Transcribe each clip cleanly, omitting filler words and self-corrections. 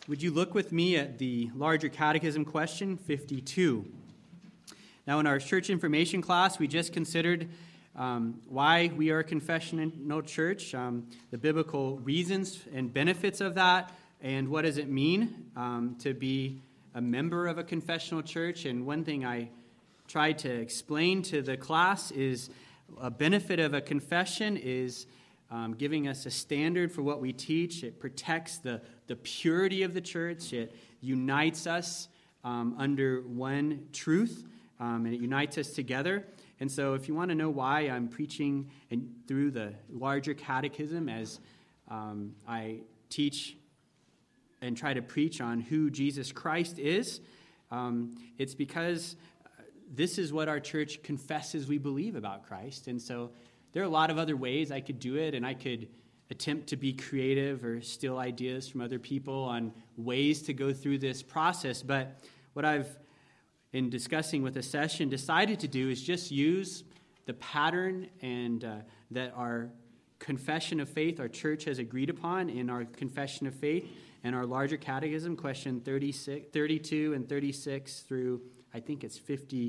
Would you look with me at the larger catechism question 52? Now, in our church information class, we just considered why we are a confessional church, the biblical reasons and benefits of that, and what does it mean to be a member of a confessional church. And one thing I tried to explain to the class is a benefit of a confession is giving us a standard for what we teach. It protects the purity of the church. It unites us under one truth, and it unites us together. And so if you want to know why I'm preaching through the larger catechism as I teach and try to preach on who Jesus Christ is, it's because this is what our church confesses we believe about Christ. And so there are a lot of other ways I could do it, and I could attempt to be creative or steal ideas from other people on ways to go through this process. But what I've, in discussing with a session, decided to do is just use the pattern and that our confession of faith, our church has agreed upon in our confession of faith and our larger catechism, question 32 and 36 through, I think it's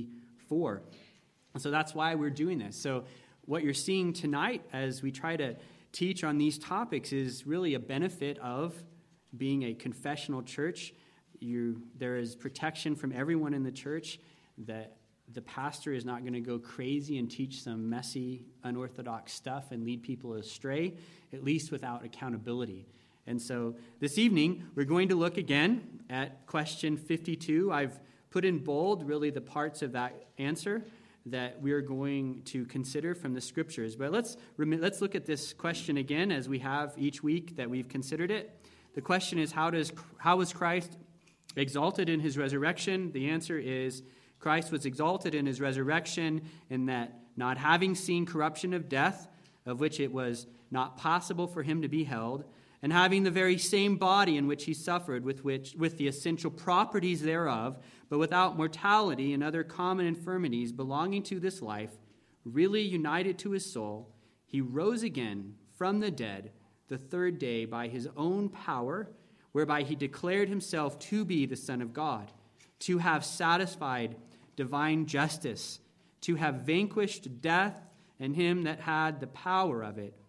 54. And so that's why we're doing this. So what you're seeing tonight as we try to teach on these topics is really a benefit of being a confessional church. There is protection from everyone in the church, that the pastor is not going to go crazy and teach some messy, unorthodox stuff and lead people astray, at least without accountability. And so this evening, we're going to look again at question 52. I've put in bold really the parts of that answer that we're going to consider from the scriptures. But let's look at this question again as we have each week that we've considered it. The question is, how was Christ exalted in his resurrection? The answer is, Christ was exalted in his resurrection in that not having seen corruption of death, of which it was not possible for him to be held, and having the very same body in which he suffered with the essential properties thereof, but without mortality and other common infirmities belonging to this life, really united to his soul, he rose again from the dead the third day by his own power, whereby he declared himself to be the Son of God, to have satisfied divine justice, to have vanquished death and him that had the power of it,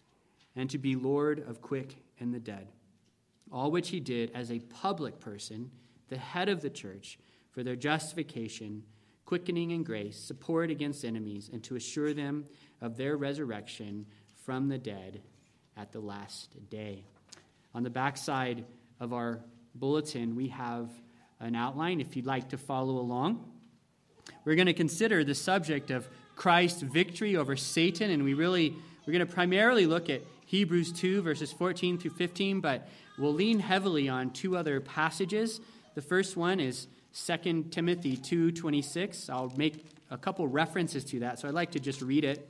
and to be Lord of quick and the dead. All which he did as a public person, the head of the church, for their justification, quickening in grace, support against enemies, and to assure them of their resurrection from the dead at the last day. On the backside of our bulletin, we have an outline if you'd like to follow along. We're going to consider the subject of Christ's victory over Satan, and we're going to primarily look at Hebrews 2, verses 14 through 15, but we'll lean heavily on two other passages. The first one is 2 Timothy 2:26. I'll make a couple references to that, so I'd like to just read it.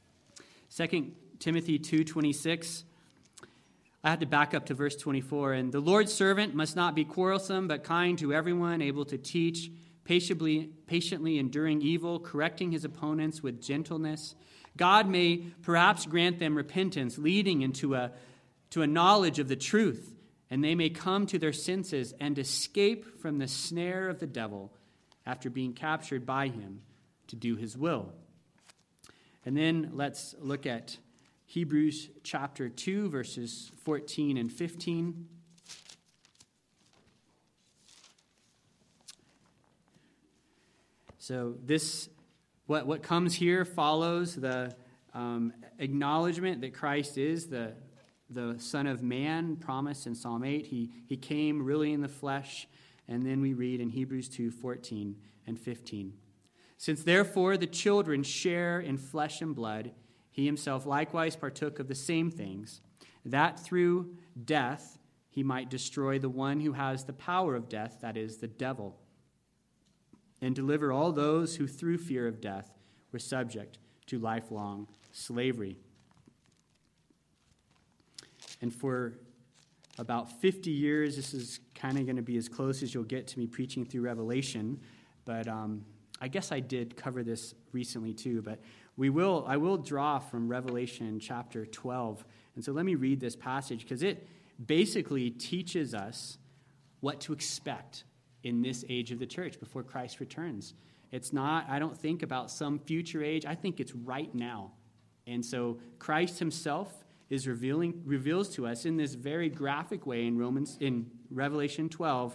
2 Timothy 2:26. I had to back up to verse 24. And the Lord's servant must not be quarrelsome, but kind to everyone, able to teach, patiently enduring evil, correcting his opponents with gentleness. God may perhaps grant them repentance, leading into a knowledge of the truth, and they may come to their senses and escape from the snare of the devil after being captured by him to do his will. And then let's look at Hebrews chapter 2, verses 14 and 15. So what comes here follows the acknowledgement that Christ is the Son of Man promised in Psalm 8. He came really in the flesh, and then we read in Hebrews 2, 14 and 15. Since therefore the children share in flesh and blood, he himself likewise partook of the same things, that through death he might destroy the one who has the power of death, that is, the devil, and deliver all those who through fear of death were subject to lifelong slavery. And for about 50 years, this is kind of going to be as close as you'll get to me preaching through Revelation, but I guess I did cover this recently too, but I will draw from Revelation chapter 12. And so let me read this passage, because it basically teaches us what to expect in this age of the church before Christ returns. It's not, I don't think about some future age. I think it's right now. And so Christ himself reveals to us in this very graphic way in Revelation 12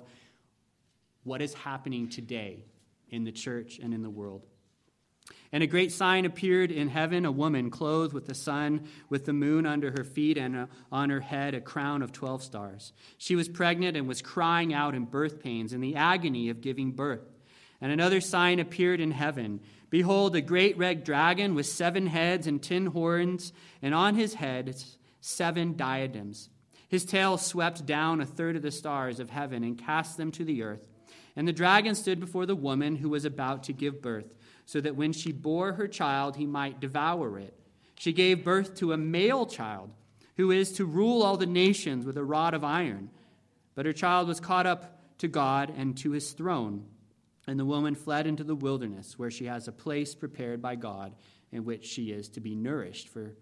what is happening today in the church and in the world. And a great sign appeared in heaven, a woman clothed with the sun, with the moon under her feet, and on her head a crown of 12 stars. She was pregnant and was crying out in birth pains in the agony of giving birth. And another sign appeared in heaven. Behold, a great red dragon with 7 heads and 10 horns, and on his head 7 diadems. His tail swept down a third of the stars of heaven and cast them to the earth. And the dragon stood before the woman who was about to give birth, so that when she bore her child, he might devour it. She gave birth to a male child, who is to rule all the nations with a rod of iron. But her child was caught up to God and to his throne. And the woman fled into the wilderness, where she has a place prepared by God, in which she is to be nourished for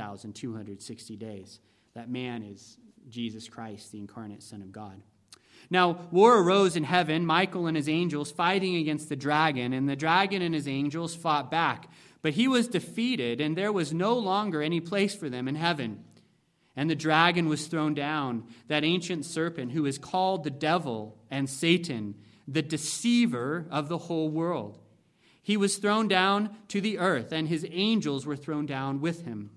1,260 days. That man is Jesus Christ, the incarnate Son of God. Now, war arose in heaven, Michael and his angels fighting against the dragon, and the dragon and his angels fought back. But he was defeated, and there was no longer any place for them in heaven. And the dragon was thrown down, that ancient serpent who is called the devil and Satan, the deceiver of the whole world. He was thrown down to the earth, and his angels were thrown down with him.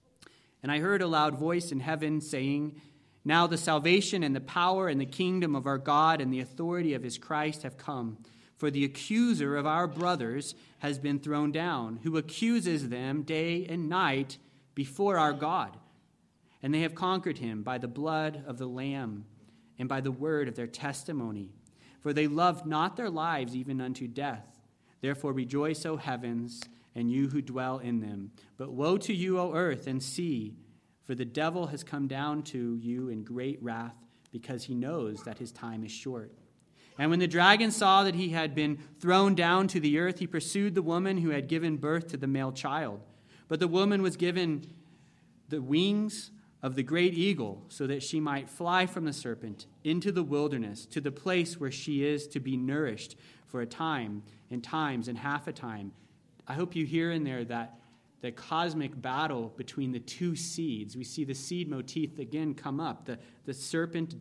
And I heard a loud voice in heaven saying, Now the salvation and the power and the kingdom of our God and the authority of his Christ have come. For the accuser of our brothers has been thrown down, who accuses them day and night before our God. And they have conquered him by the blood of the Lamb and by the word of their testimony. For they loved not their lives even unto death. Therefore rejoice, O heavens, and you who dwell in them. But woe to you, O earth and sea, for the devil has come down to you in great wrath, because he knows that his time is short. And when the dragon saw that he had been thrown down to the earth, he pursued the woman who had given birth to the male child. But the woman was given the wings of the great eagle, so that she might fly from the serpent into the wilderness, to the place where she is to be nourished for a time, and times, and half a time. I hope you hear in there that the cosmic battle between the two seeds. We see the seed motif again come up. The serpent,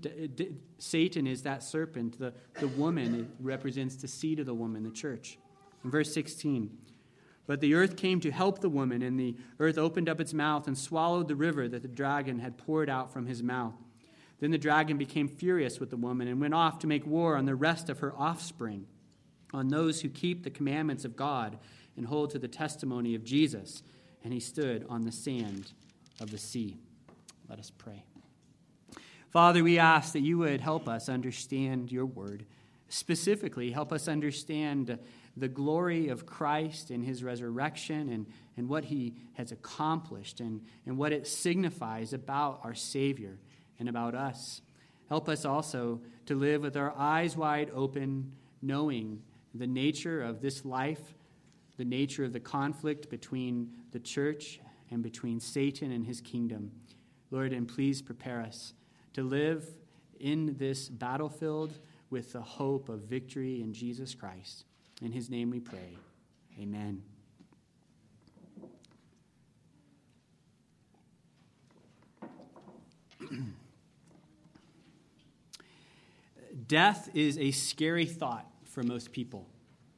Satan is that serpent. The woman represents the seed of the woman, the church. In verse 16, But the earth came to help the woman, and the earth opened up its mouth and swallowed the river that the dragon had poured out from his mouth. Then the dragon became furious with the woman and went off to make war on the rest of her offspring, on those who keep the commandments of God and hold to the testimony of Jesus. And he stood on the sand of the sea. Let us pray. Father, we ask that you would help us understand your word. Specifically, help us understand the glory of Christ and his resurrection and what he has accomplished and what it signifies about our Savior and about us. Help us also to live with our eyes wide open, knowing the nature of this life, the nature of the conflict between the church and between Satan and his kingdom. Lord, and please prepare us to live in this battlefield with the hope of victory in Jesus Christ. In his name we pray. Amen. Death is a scary thought for most people.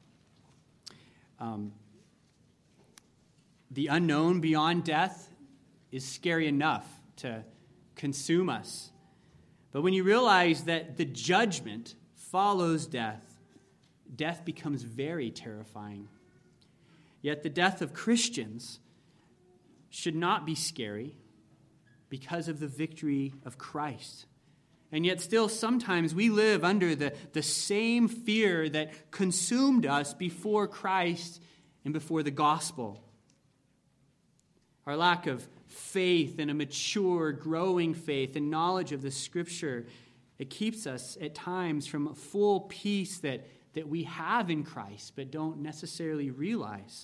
The unknown beyond death is scary enough to consume us. But when you realize that the judgment follows death, death becomes very terrifying. Yet the death of Christians should not be scary because of the victory of Christ. And yet still sometimes we live under the same fear that consumed us before Christ and before the gospel. Our lack of faith and a mature, growing faith and knowledge of the Scripture, it keeps us at times from a full peace that we have in Christ but don't necessarily realize.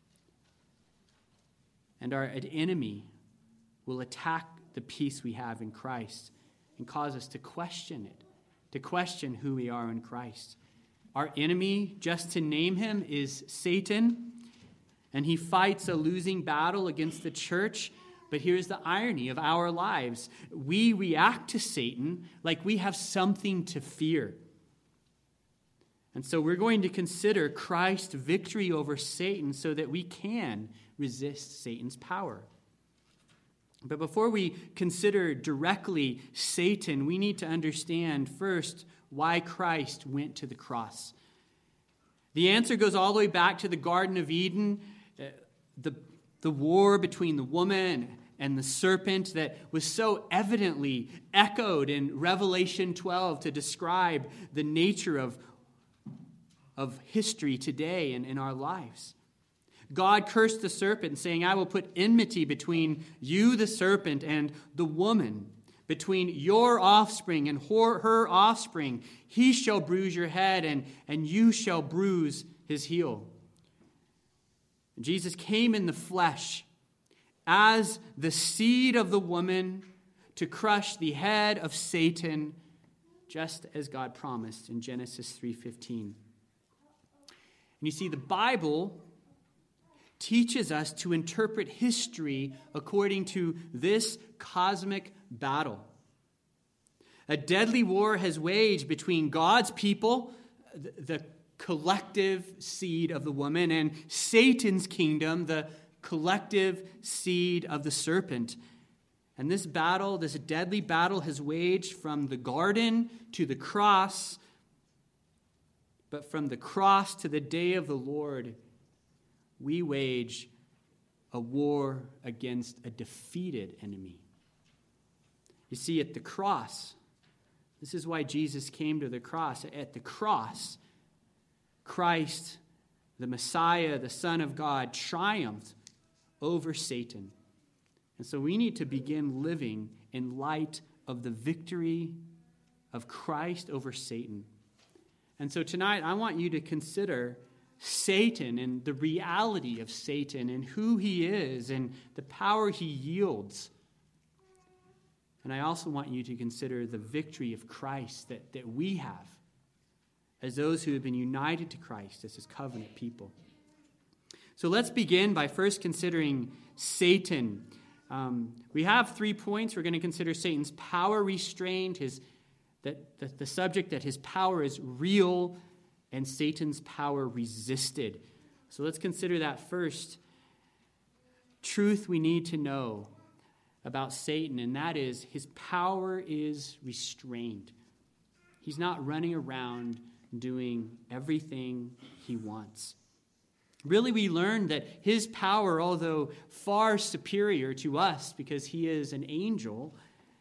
And our enemy will attack the peace we have in Christ and cause us to question it, to question who we are in Christ. Our enemy, just to name him, is Satan, and he fights a losing battle against the church. But here's the irony of our lives. We react to Satan like we have something to fear. And so we're going to consider Christ's victory over Satan so that we can resist Satan's power. But before we consider directly Satan, we need to understand first why Christ went to the cross. The answer goes all the way back to the Garden of Eden, the war between the woman and the serpent that was so evidently echoed in Revelation 12 to describe the nature of history today and in our lives. God cursed the serpent, saying, I will put enmity between you, the serpent, and the woman, between your offspring and her offspring. He shall bruise your head, and you shall bruise his heel. Jesus came in the flesh as the seed of the woman to crush the head of Satan, just as God promised in Genesis 3:15. And you see, the Bible teaches us to interpret history according to this cosmic battle. A deadly war has waged between God's people, the collective seed of the woman, and Satan's kingdom, the collective seed of the serpent. And this battle, this deadly battle, has waged from the garden to the cross, but from the cross to the day of the Lord, we wage a war against a defeated enemy. You see, at the cross, this is why Jesus came to the cross. At the cross, Christ, the Messiah, the Son of God, triumphed over Satan. And so we need to begin living in light of the victory of Christ over Satan. And so tonight, I want you to consider Satan and the reality of Satan and who he is and the power he yields. And I also want you to consider the victory of Christ that we have as those who have been united to Christ as his covenant people. So let's begin by first considering Satan. We have 3 points. We're going to consider Satan's power restrained, the subject that his power is real, and Satan's power resisted. So let's consider that first. Truth we need to know about Satan, and that is his power is restrained. He's not running around doing everything he wants. Really, we learn that his power, although far superior to us because he is an angel,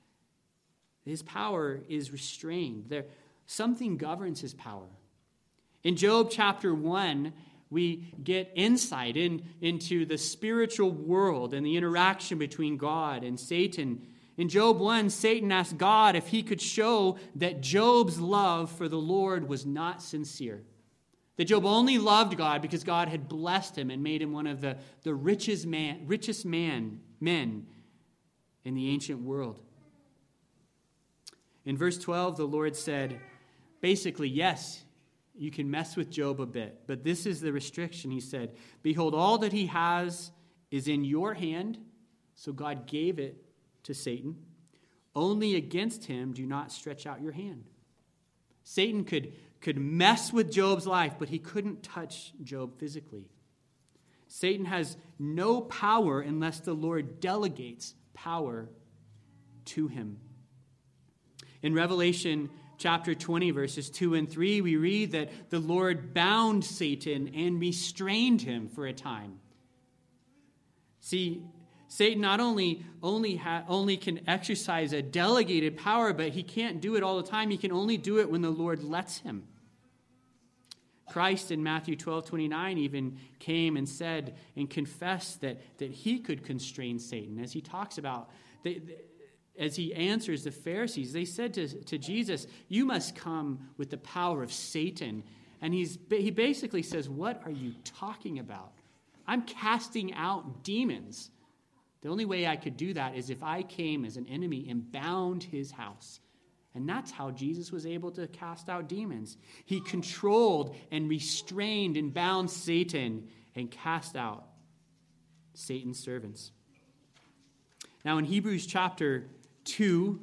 his power is restrained. Something governs his power. In Job chapter 1, we get insight into the spiritual world and the interaction between God and Satan. In Job 1, Satan asked God if he could show that Job's love for the Lord was not sincere. That Job only loved God because God had blessed him and made him one of the richest men in the ancient world. In verse 12, the Lord said, basically, yes, you can mess with Job a bit, but this is the restriction. He said, behold, all that he has is in your hand. So God gave it to Satan. Only against him do not stretch out your hand. Satan could mess with Job's life, but he couldn't touch Job physically. Satan has no power unless the Lord delegates power to him. In Revelation chapter 20, verses 2 and 3, we read that the Lord bound Satan and restrained him for a time. See, Satan not only can exercise a delegated power, but he can't do it all the time. He can only do it when the Lord lets him. Christ in Matthew 12:29 even came and said and confessed that he could constrain Satan. As he talks about, as he answers the Pharisees, they said to Jesus, you must come with the power of Satan. And he basically says, what are you talking about? I'm casting out demons. The only way I could do that is if I came as an enemy and bound his house And that's how Jesus was able to cast out demons. He controlled and restrained and bound Satan and cast out Satan's servants. Now in Hebrews chapter 2,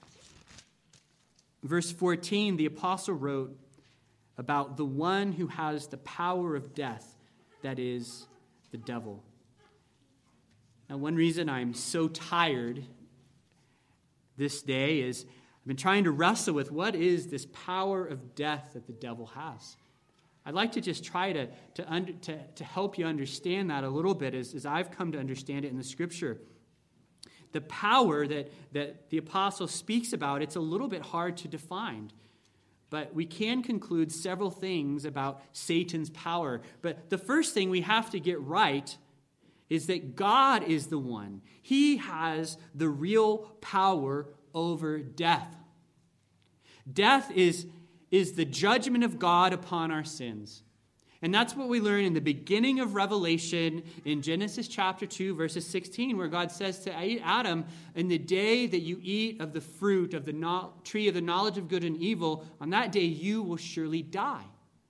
verse 14, the apostle wrote about the one who has the power of death, that is, the devil. Now, one reason I'm so tired this day is I've been trying to wrestle with what is this power of death that the devil has. I'd like to just try to help you understand that a little bit as I've come to understand it in the Scripture. The power that the apostle speaks about, it's a little bit hard to define. But we can conclude several things about Satan's power. But the first thing we have to get right is that God is the one. He has the real power over death. Death is the judgment of God upon our sins. And that's what we learn in the beginning of Revelation in Genesis chapter 2, verses 16, where God says to Adam, in the day that you eat of the fruit of the tree of the knowledge of good and evil, on that day you will surely die.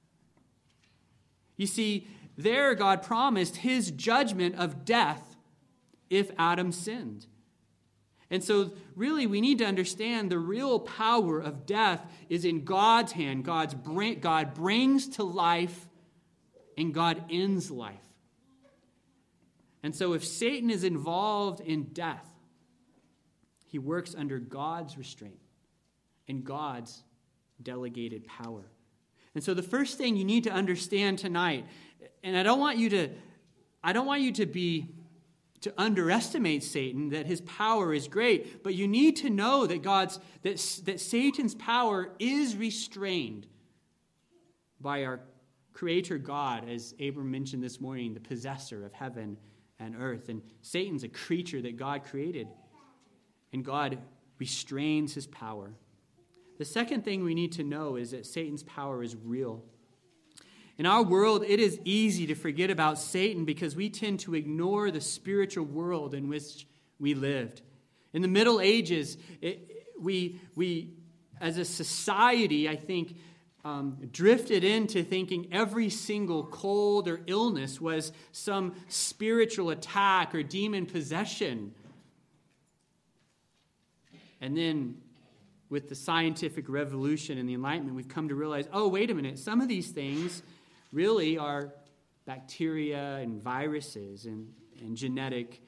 You see, there God promised his judgment of death if Adam sinned. And so really we need to understand the real power of death is in God's hand. God brings to life and God ends life. And so if Satan is involved in death, he works under God's restraint and God's delegated power. And so the first thing you need to understand tonight, and I don't want you to underestimate Satan, that his power is great, but you need to know that Satan's power is restrained by our Creator God, as Abram mentioned this morning, the possessor of heaven and earth. And Satan's a creature that God created, and God restrains his power. The second thing we need to know is that Satan's power is real. In our world, it is easy to forget about Satan because we tend to ignore the spiritual world in which we lived. In the Middle Ages, we as a society, I think, drifted into thinking every single cold or illness was some spiritual attack or demon possession. And then with the scientific revolution and the Enlightenment, we've come to realize, oh, wait a minute, some of these things really are bacteria and viruses and genetic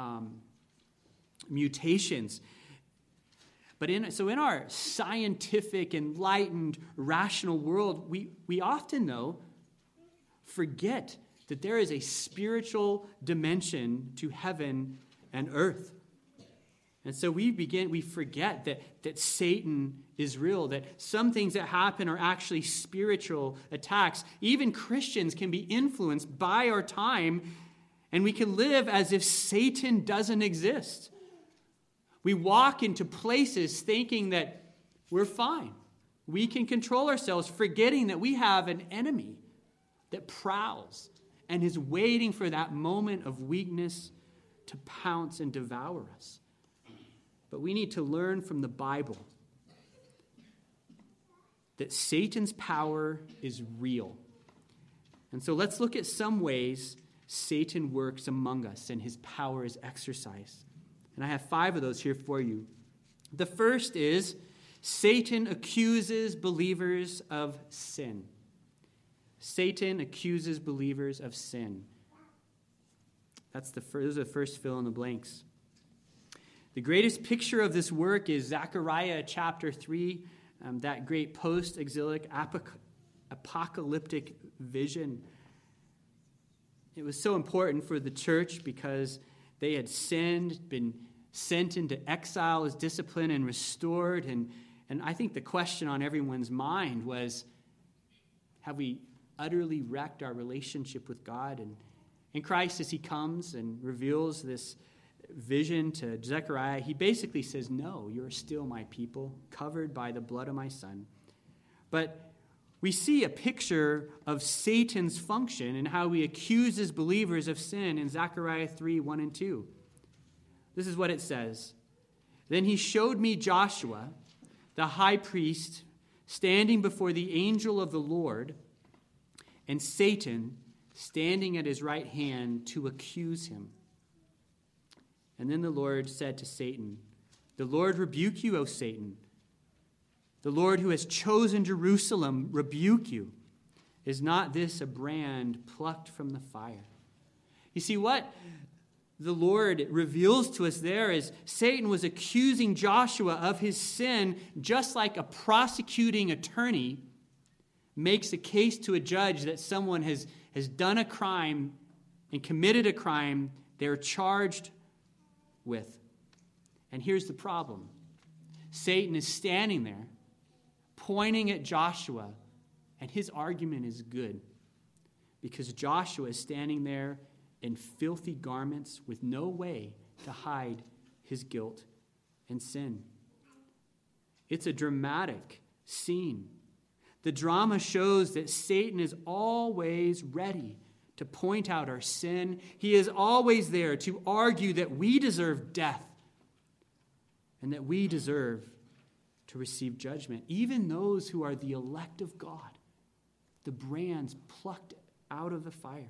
mutations. But in our scientific, enlightened, rational world, we often, though, forget that there is a spiritual dimension to heaven and earth. And so we forget that Satan is real, that some things that happen are actually spiritual attacks. Even Christians can be influenced by our time, and we can live as if Satan doesn't exist. We walk into places thinking that we're fine. We can control ourselves, forgetting that we have an enemy that prowls and is waiting for that moment of weakness to pounce and devour us. But we need to learn from the Bible that Satan's power is real. And so let's look at some ways Satan works among us and his power is exercised. And I have 5 of those here for you. The first is Satan accuses believers of sin. Satan accuses believers of sin. Those are the first fill in the blanks. The greatest picture of this work is Zechariah chapter 3, that great post-exilic apocalyptic vision. It was so important for the church because they had sinned, been sent into exile as discipline and restored. And I think the question on everyone's mind was, have we utterly wrecked our relationship with God? And Christ, as he comes and reveals this vision to Zechariah, he basically says, no, you're still my people, covered by the blood of my son. But we see a picture of Satan's function and how he accuses believers of sin in Zechariah 3, 1 and 2. This is what it says. Then he showed me Joshua, the high priest standing before the angel of the Lord, and Satan standing at his right hand to accuse him. And then the Lord said to Satan, "The Lord rebuke you, O Satan. The Lord who has chosen Jerusalem rebuke you. Is not this a brand plucked from the fire?" You see, what the Lord reveals to us there is Satan was accusing Joshua of his sin, just like a prosecuting attorney makes a case to a judge that someone has done a crime and committed a crime they're charged with. And here's the problem. Satan is standing there, pointing at Joshua, and his argument is good because Joshua is standing there in filthy garments with no way to hide his guilt and sin. It's a dramatic scene. The drama shows that Satan is always ready to point out our sin. He is always there to argue that we deserve death and that we deserve to receive judgment. Even those who are the elect of God, the brands plucked out of the fire.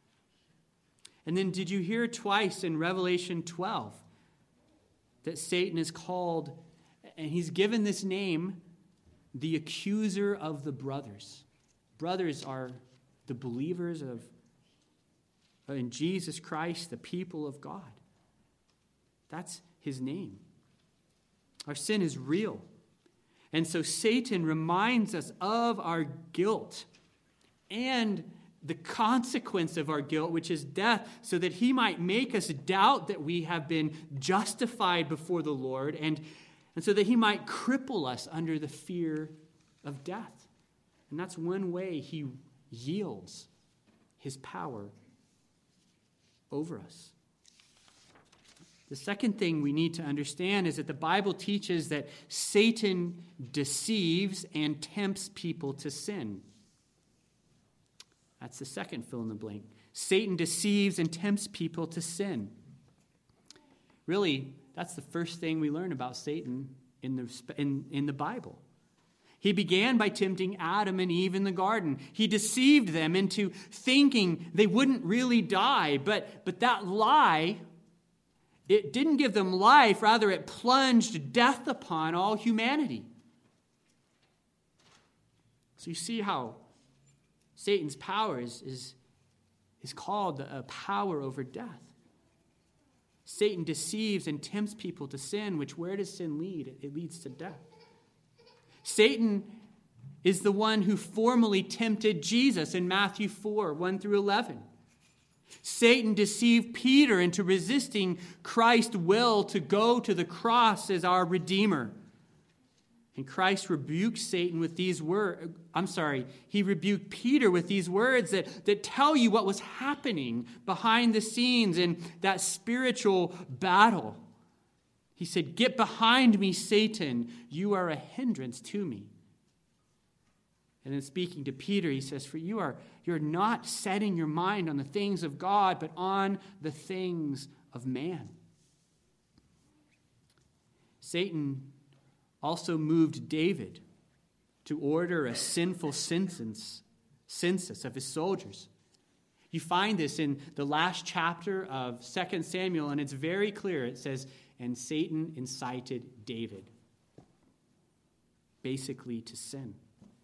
And then did you hear twice in Revelation 12 that Satan is called, and he's given this name, the accuser of the brothers. Brothers are the believers in Jesus Christ, the people of God. That's his name. Our sin is real. And so Satan reminds us of our guilt and the consequence of our guilt, which is death, so that he might make us doubt that we have been justified before the Lord, and so that he might cripple us under the fear of death. And that's one way he yields his power over us. The second thing we need to understand is that the Bible teaches that Satan deceives and tempts people to sin. That's the second fill in the blank. Satan deceives and tempts people to sin. Really, that's the first thing we learn about Satan in the Bible. He began by tempting Adam and Eve in the garden. He deceived them into thinking they wouldn't really die. But that lie, it didn't give them life. Rather, it plunged death upon all humanity. So you see how Satan's power is called a power over death. Satan deceives and tempts people to sin, which where does sin lead? It leads to death. Satan is the one who formally tempted Jesus in Matthew 4, 1 through 11. Satan deceived Peter into resisting Christ's will to go to the cross as our Redeemer. And Christ rebuked Satan with these words. He rebuked Peter with these words that tell you what was happening behind the scenes in that spiritual battle. He said, "Get behind me, Satan. You are a hindrance to me." And then speaking to Peter, he says, "For you're not setting your mind on the things of God, but on the things of man." Satan also moved David to order a sinful census of his soldiers. You find this in the last chapter of 2 Samuel, and it's very clear. It says, "And Satan incited David," basically to sin.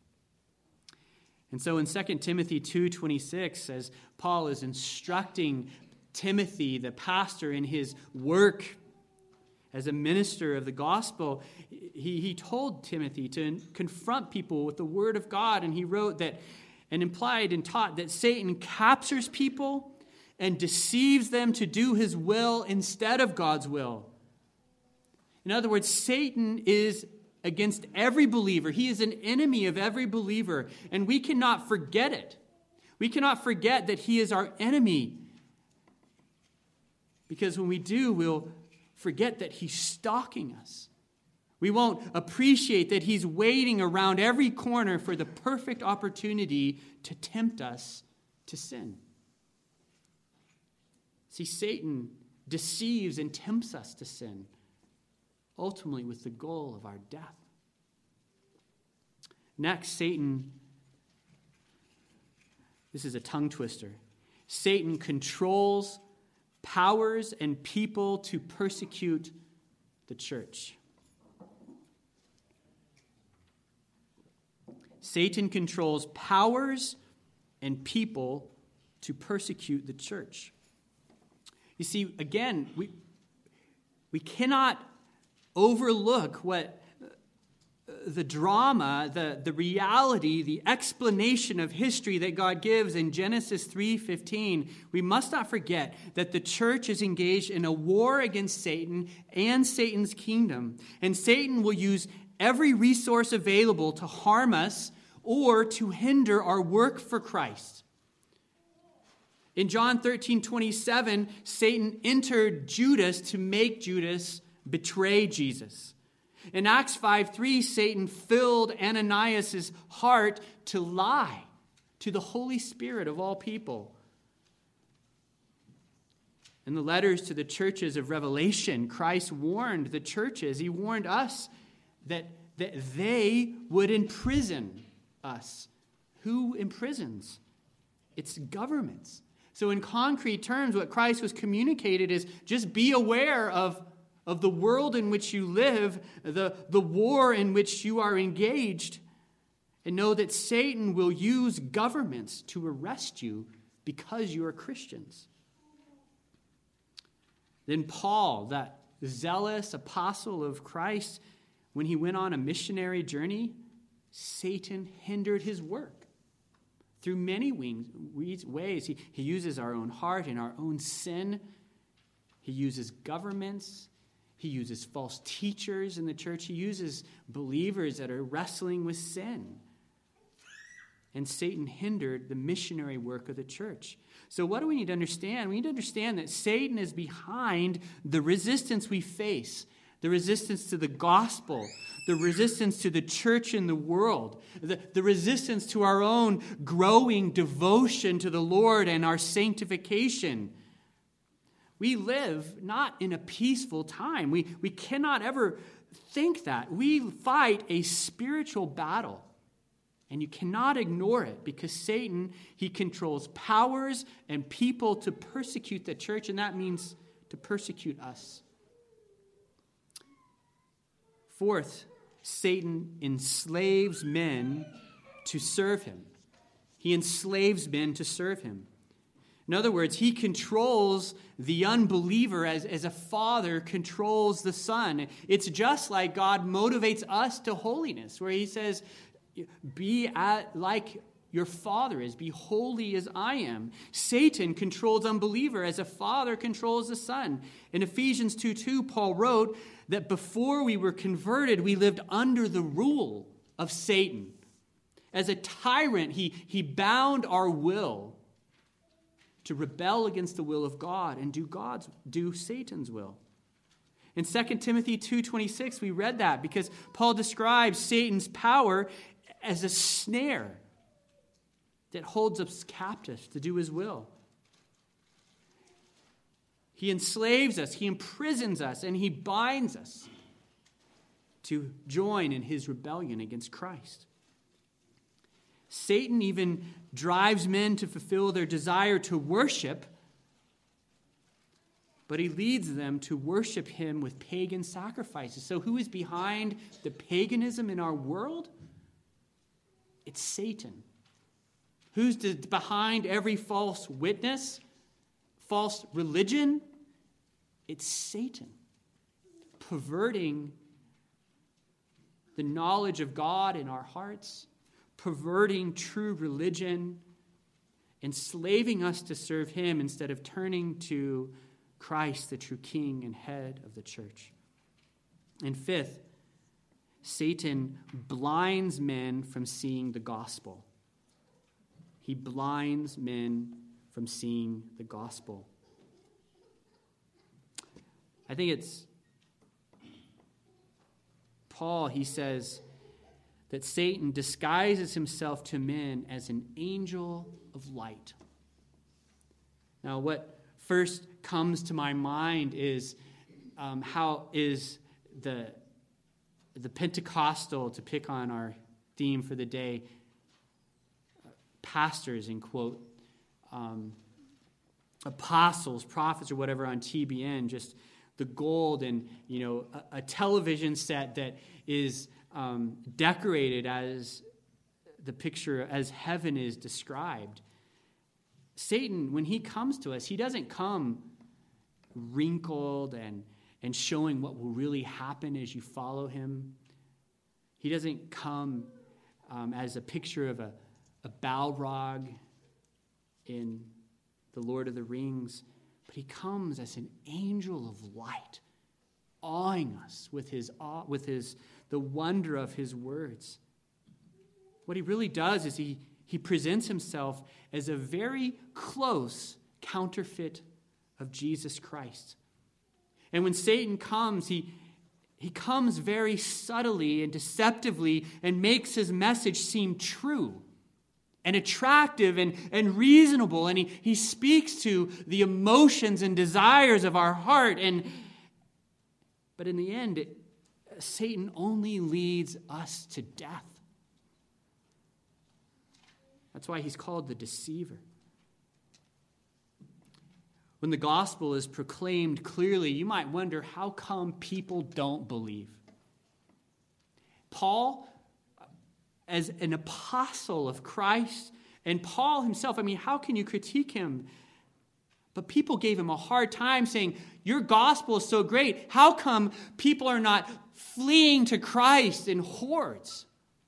And so in 2 Timothy 2:26, as Paul is instructing Timothy, the pastor, in his work as a minister of the gospel, he told Timothy to confront people with the word of God. And he wrote that, and implied and taught that Satan captures people and deceives them to do his will instead of God's will. In other words, Satan is against every believer. He is an enemy of every believer. And we cannot forget it. We cannot forget that he is our enemy. Because when we do, we'll forget that he's stalking us. We won't appreciate that he's waiting around every corner for the perfect opportunity to tempt us to sin. See, Satan deceives and tempts us to sin, ultimately with the goal of our death. Next, Satan, this is a tongue twister. Satan controls powers and people to persecute the church. Satan controls powers and people to persecute the church. You see, again, we cannot overlook what the drama, the reality, the explanation of history that God gives in Genesis 3:15. We must not forget that the church is engaged in a war against Satan and Satan's kingdom. And Satan will use every resource available to harm us or to hinder our work for Christ. In John 13:27, Satan entered Judas to make Judas betray Jesus. In Acts 5:3, Satan filled Ananias' heart to lie to the Holy Spirit of all people. In the letters to the churches of Revelation, Christ warned the churches, he warned us that they would imprison us. Who imprisons? It's governments. So in concrete terms, what Christ was communicated is just be aware of the world in which you live, the war in which you are engaged, and know that Satan will use governments to arrest you because you are Christians. Then Paul, that zealous apostle of Christ, when he went on a missionary journey, Satan hindered his work. Through many ways, he uses our own heart and our own sin. He uses governments. He uses false teachers in the church. He uses believers that are wrestling with sin. And Satan hindered the missionary work of the church. So what do we need to understand? We need to understand that Satan is behind the resistance we face, the resistance to the gospel, the resistance to the church in the world, the resistance to our own growing devotion to the Lord and our sanctification. We live not in a peaceful time. We cannot ever think that. We fight a spiritual battle. And you cannot ignore it because Satan, he controls powers and people to persecute the church, and that means to persecute us. Fourth, Satan enslaves men to serve him. He enslaves men to serve him. In other words, he controls the unbeliever as a father controls the son. It's just like God motivates us to holiness, where he says, be like your father is, be holy as I am. Satan controls unbeliever as a father controls the son. In Ephesians 2:2, Paul wrote that before we were converted, we lived under the rule of Satan. As a tyrant, he bound our will to rebel against the will of God and do Satan's will. In 2 Timothy 2:26, we read that because Paul describes Satan's power as a snare that holds us captive to do his will. He enslaves us, he imprisons us, and he binds us to join in his rebellion against Christ. Satan even drives men to fulfill their desire to worship, but he leads them to worship him with pagan sacrifices. So who is behind the paganism in our world? It's Satan. Who's behind every false witness, false religion? It's Satan, perverting the knowledge of God in our hearts, perverting true religion, enslaving us to serve him instead of turning to Christ, the true King and head of the church. And fifth, Satan blinds men from seeing the gospel. He blinds men from seeing the gospel. I think it's Paul, he says that Satan disguises himself to men as an angel of light. Now, what first comes to my mind is how is the Pentecostal, to pick on our theme for the day. Pastors, in quote, apostles, prophets, or whatever on TBN, just the gold and, a television set that is decorated as the picture, as heaven is described. Satan, when he comes to us, he doesn't come wrinkled and showing what will really happen as you follow him. He doesn't come as a picture of a Balrog in the Lord of the Rings, but he comes as an angel of light, awing us with the wonder of his words. What he really does is he presents himself as a very close counterfeit of Jesus Christ. And when Satan comes, he comes very subtly and deceptively and makes his message seem true and attractive and reasonable. And he speaks to the emotions and desires of our heart. But in the end, Satan only leads us to death. That's why he's called the deceiver. When the gospel is proclaimed clearly, you might wonder, how come people don't believe? Paul, as an apostle of Christ, and Paul himself, how can you critique him? But people gave him a hard time saying, your gospel is so great. How come people are not fleeing to Christ in hordes?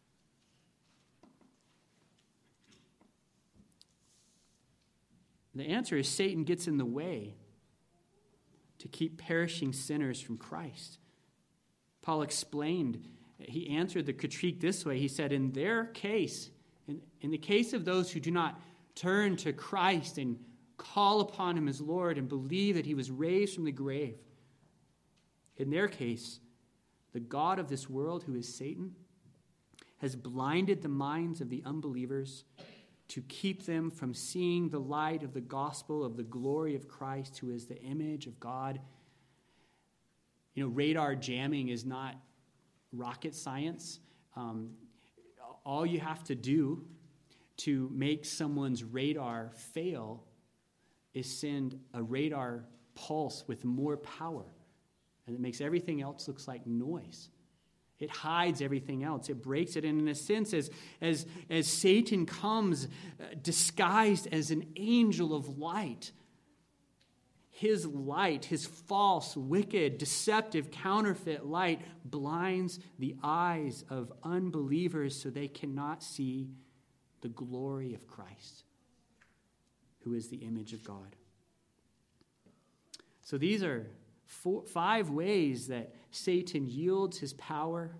The answer is Satan gets in the way to keep perishing sinners from Christ. Paul explained, he answered the critique this way. He said, in their case, in the case of those who do not turn to Christ and call upon him as Lord and believe that he was raised from the grave, in their case, the God of this world, who is Satan, has blinded the minds of the unbelievers to keep them from seeing the light of the gospel of the glory of Christ, who is the image of God. Radar jamming is not rocket science. All you have to do to make someone's radar fail is send a radar pulse with more power, and it makes everything else look like noise. It hides everything else. It breaks it. And in a sense, as Satan comes disguised as an angel of light, his false, wicked, deceptive, counterfeit light blinds the eyes of unbelievers so they cannot see the glory of Christ, who is the image of God. So these are 5 ways that Satan yields his power.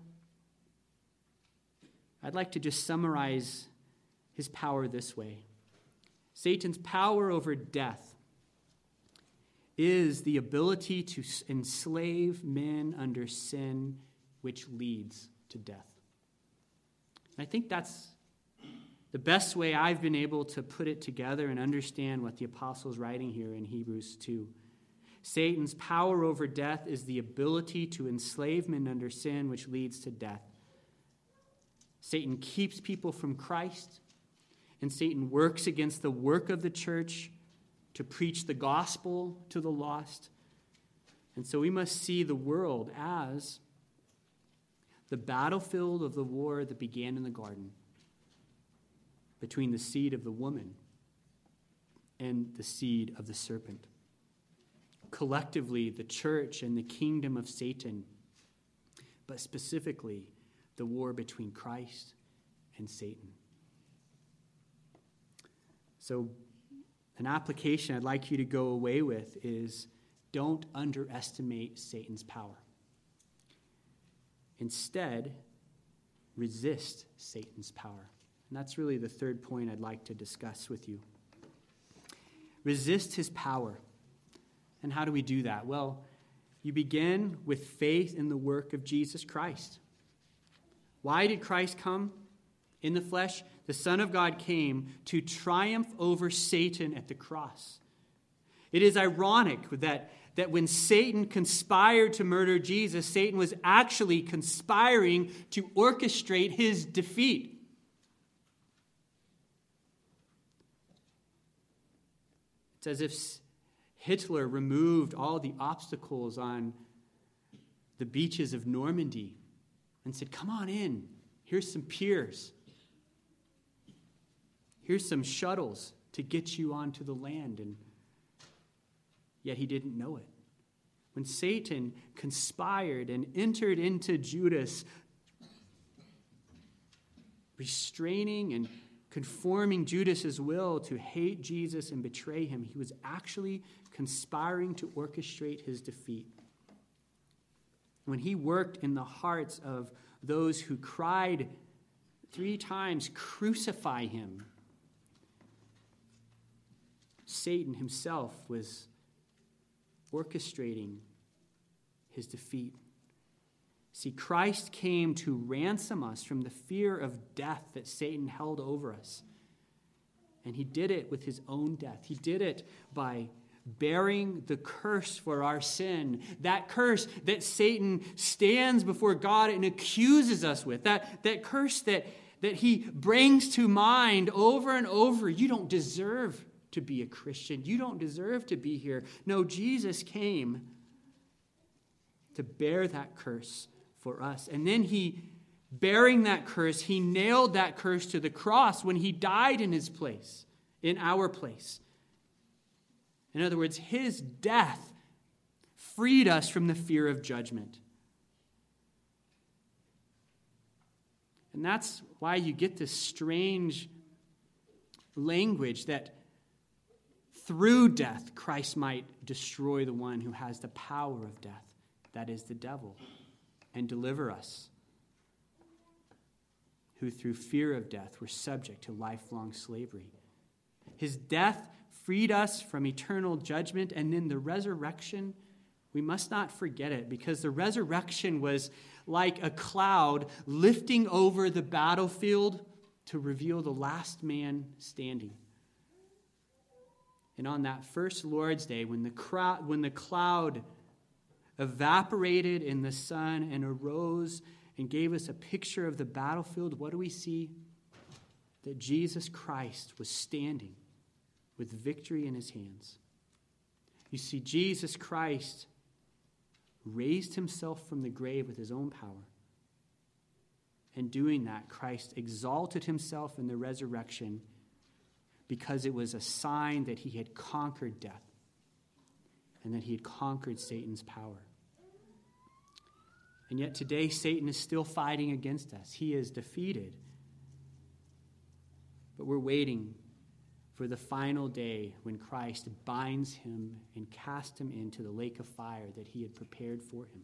I'd like to just summarize his power this way. Satan's power over death is the ability to enslave men under sin, which leads to death. And I think that's the best way I've been able to put it together and understand what the apostle's writing here in Hebrews 2. Satan's power over death is the ability to enslave men under sin, which leads to death. Satan keeps people from Christ, and Satan works against the work of the church to preach the gospel to the lost. And so we must see the world as the battlefield of the war that began in the garden between the seed of the woman and the seed of the serpent. Collectively, the church and the kingdom of Satan, but specifically, the war between Christ and Satan. So, an application I'd like you to go away with is, don't underestimate Satan's power. Instead, resist Satan's power. And that's really the third point I'd like to discuss with you. Resist his power. And how do we do that? Well, you begin with faith in the work of Jesus Christ. Why did Christ come in the flesh? The Son of God came to triumph over Satan at the cross. It is ironic that that when Satan conspired to murder Jesus, Satan was actually conspiring to orchestrate his defeat. It's as if Hitler removed all the obstacles on the beaches of Normandy and said, "Come on in. Here's some piers. Here's some shuttles to get you onto the land." And yet he didn't know it. When Satan conspired and entered into Judas, restraining and conforming Judas's will to hate Jesus and betray him, he was actually conspiring to orchestrate his defeat. When he worked in the hearts of those who cried 3 times, "Crucify him," Satan himself was orchestrating his defeat. See, Christ came to ransom us from the fear of death that Satan held over us. And he did it with his own death. He did it by bearing the curse for our sin. That curse that Satan stands before God and accuses us with. That curse that he brings to mind over and over. You don't deserve to be a Christian. You don't deserve to be here. No, Jesus came to bear that curse for us. And then he, bearing that curse, he nailed that curse to the cross when he died in his place, in our place. In other words, his death freed us from the fear of judgment. And that's why you get this strange language that through death, Christ might destroy the one who has the power of death, that is the devil, and deliver us, who through fear of death were subject to lifelong slavery. His death freed us from eternal judgment, and then the resurrection, we must not forget it, because the resurrection was like a cloud lifting over the battlefield to reveal the last man standing. And on that first Lord's Day, when the cloud evaporated in the sun and arose and gave us a picture of the battlefield, what do we see? That Jesus Christ was standing with victory in his hands. You see, Jesus Christ raised himself from the grave with his own power. And doing that, Christ exalted himself in the resurrection because it was a sign that he had conquered death and that he had conquered Satan's power. And yet today, Satan is still fighting against us. He is defeated. But we're waiting for the final day when Christ binds him and casts him into the lake of fire that he had prepared for him.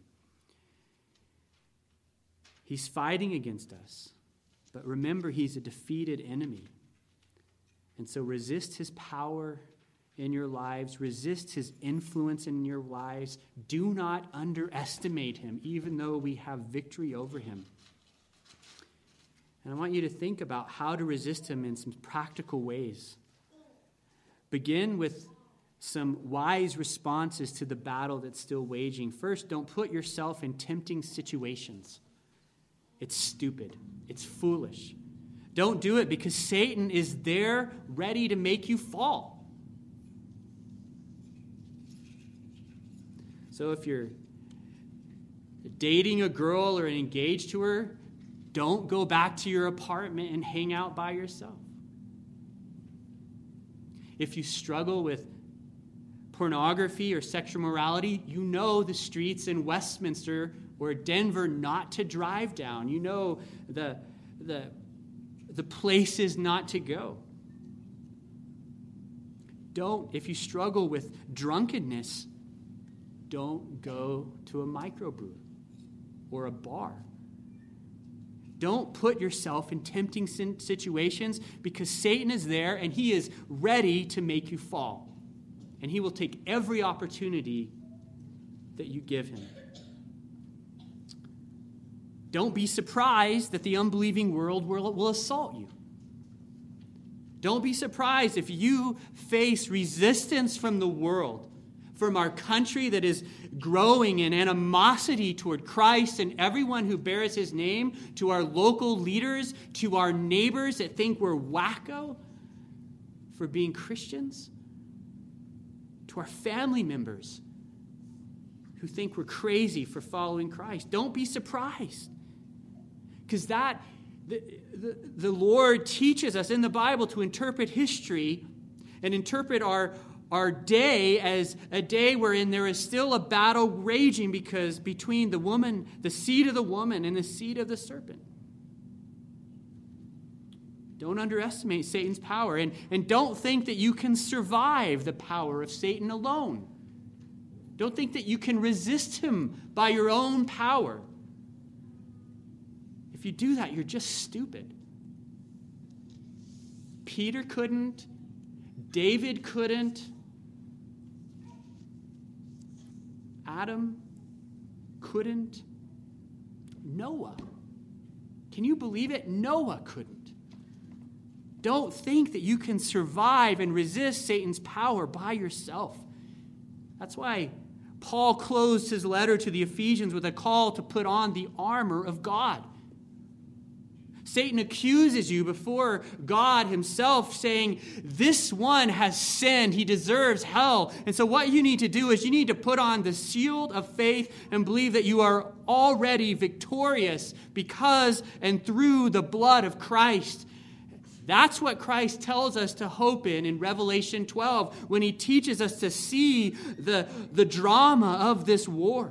He's fighting against us. But remember, he's a defeated enemy. And so resist his power in your lives. Resist his influence in your lives. Do not underestimate him, even though we have victory over him. And I want you to think about how to resist him in some practical ways. Begin with some wise responses to the battle that's still waging. First, don't put yourself in tempting situations. It's stupid. It's foolish. Don't do it because Satan is there ready to make you fall. So if you're dating a girl or engaged to her, don't go back to your apartment and hang out by yourself. If you struggle with pornography or sexual morality, you know the streets in Westminster or Denver not to drive down. You know the places not to go. If you struggle with drunkenness, don't go to a microbrew or a bar. Don't put yourself in tempting situations because Satan is there and he is ready to make you fall. And he will take every opportunity that you give him. Don't be surprised that the unbelieving world will assault you. Don't be surprised if you face resistance from the world, from our country that is growing in animosity toward Christ and everyone who bears his name, to our local leaders, to our neighbors that think we're wacko for being Christians, to our family members who think we're crazy for following Christ. Don't be surprised, because the Lord teaches us in the Bible to interpret history and interpret our day as a day wherein there is still a battle raging between the woman, the seed of the woman, and the seed of the serpent. Don't underestimate Satan's power, and don't think that you can survive the power of Satan alone. Don't think that you can resist him by your own power. If you do that, you're just stupid. Peter couldn't. David couldn't. Adam couldn't. Noah. Can you believe it? Noah couldn't. Don't think that you can survive and resist Satan's power by yourself. That's why Paul closed his letter to the Ephesians with a call to put on the armor of God. Satan accuses you before God himself, saying, this one has sinned. He deserves hell. And so what you need to do is you need to put on the shield of faith and believe that you are already victorious because and through the blood of Christ. That's what Christ tells us to hope in Revelation 12 when he teaches us to see the drama of this war.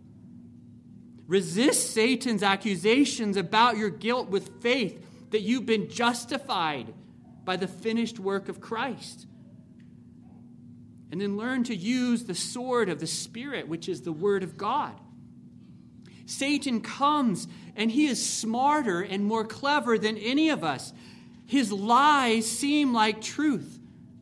Resist Satan's accusations about your guilt with faith that you've been justified by the finished work of Christ. And then learn to use the sword of the Spirit, which is the Word of God. Satan comes and he is smarter and more clever than any of us. His lies seem like truth.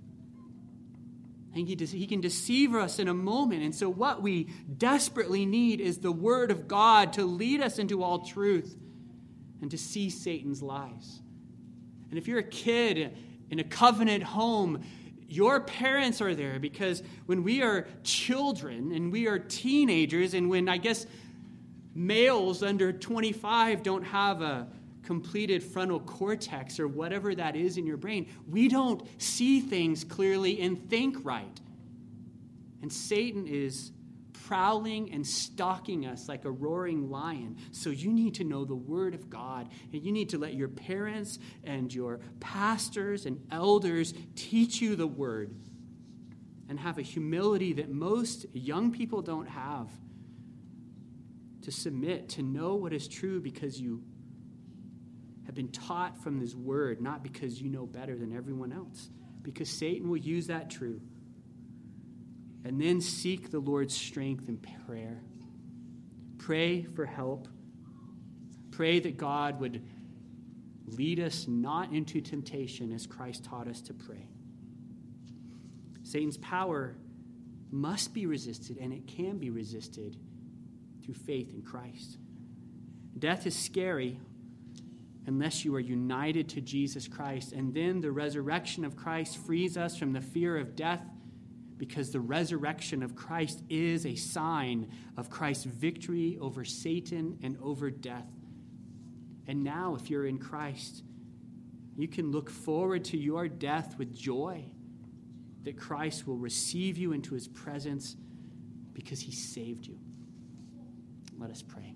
And he can deceive us in a moment. And so what we desperately need is the Word of God to lead us into all truth and to see Satan's lies. And if you're a kid in a covenant home, your parents are there, because when we are children and we are teenagers, and when, I guess, males under 25 don't have a completed frontal cortex or whatever that is in your brain, we don't see things clearly and think right. And Satan is prowling and stalking us like a roaring lion. So you need to know the Word of God, and you need to let your parents and your pastors and elders teach you the Word, and have a humility that most young people don't have, to submit, to know what is true because you have been taught from this Word, not because you know better than everyone else. Because Satan will use that truth. And then seek the Lord's strength in prayer. Pray for help. Pray that God would lead us not into temptation, as Christ taught us to pray. Satan's power must be resisted, and it can be resisted through faith in Christ. Death is scary unless you are united to Jesus Christ. And then the resurrection of Christ frees us from the fear of death, because the resurrection of Christ is a sign of Christ's victory over Satan and over death. And now, if you're in Christ, you can look forward to your death with joy, that Christ will receive you into his presence because he saved you. Let us pray.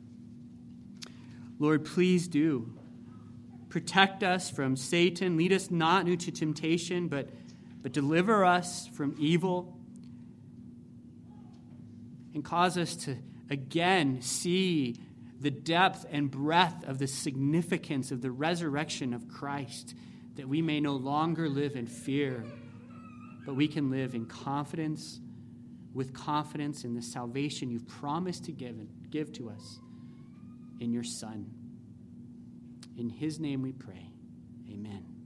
Lord, please do protect us from Satan. Lead us not into temptation, but deliver us from evil. And cause us to again see the depth and breadth of the significance of the resurrection of Christ, that we may no longer live in fear, but we can live in confidence, with confidence in the salvation you've promised to give to us in your Son. In his name we pray. Amen.